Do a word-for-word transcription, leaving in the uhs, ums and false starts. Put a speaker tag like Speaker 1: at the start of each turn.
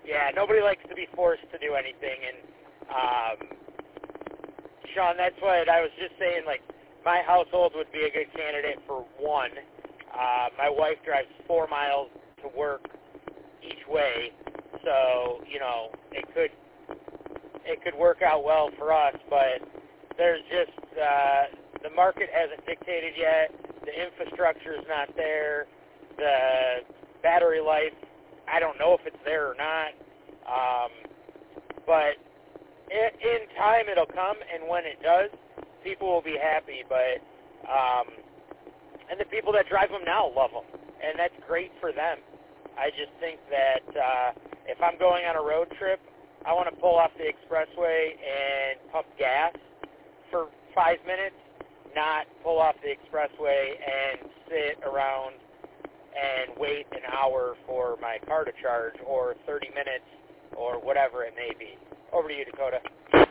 Speaker 1: Yeah, nobody likes to be forced to do anything, and um, Sean, that's what I was just saying, like, my household would be a good candidate for one. Uh, my wife drives four miles to work each way, so, you know, it could it could work out well for us, but there's just, uh, the market hasn't dictated yet, the infrastructure is not there, the battery life, I don't know if it's there or not, um, but in, in time it'll come, and when it does, people will be happy, but, um, and the people that drive them now love them, and that's great for them. I just think that uh, if I'm going on a road trip, I want to pull off the expressway and pump gas for five minutes, not pull off the expressway and sit around and wait an hour for my car to charge, or thirty minutes, or whatever it may be. Over to you, Dakota.